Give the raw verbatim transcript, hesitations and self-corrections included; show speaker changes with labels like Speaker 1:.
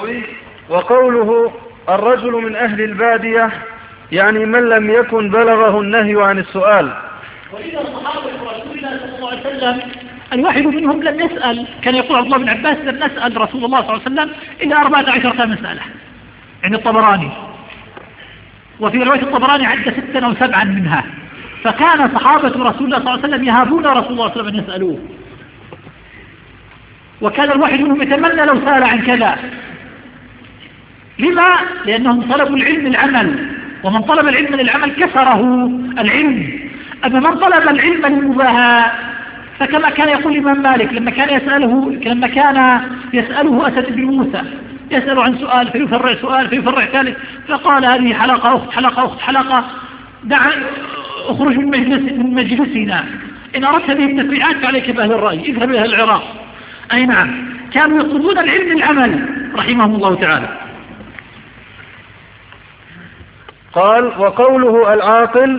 Speaker 1: النووي: وقوله الرجل من أهل البادية يعني من لم يكن بلغه النهي عن السؤال.
Speaker 2: وإذا صحابة رسول الله صلى الله عليه وسلم الواحد منهم لم يسأل، كان يقول عبد الله بن عباس: لم نسأل رسول الله صلى الله عليه وسلم إلا أربعة عشرة مسألة عند الطبراني، وفي رواية الطبراني عد ستا أو سبعا منها. فكان صحابة رسول الله صلى الله عليه وسلم يهابون رسول الله صلى الله عليه وسلم أن يسألوه، وكان الواحد منهم يتمنى لو سأل عن كذا. لما؟ لأنهم طلبوا العلم العمل، ومن طلب العلم من العمل كسره العلم. أما من طلب العلم للمباهاة فكما كان يقول الإمام مالك لما كان يسأله لما كان يسأله أسد بن موسى، يسأل عن سؤال فيفرع سؤال فيفرع ثالث، فقال: هذه حلقة أخت حلقة أخت حلقة، دع اخرج من مجلس من مجلسنا، إن أردت هذه التفريعات فعليك بأهل الرأي، اذهب إلى العراق. أي نعم، كانوا يطلبون العلم العمل رحمهم الله تعالى.
Speaker 1: قال: وقوله العاقل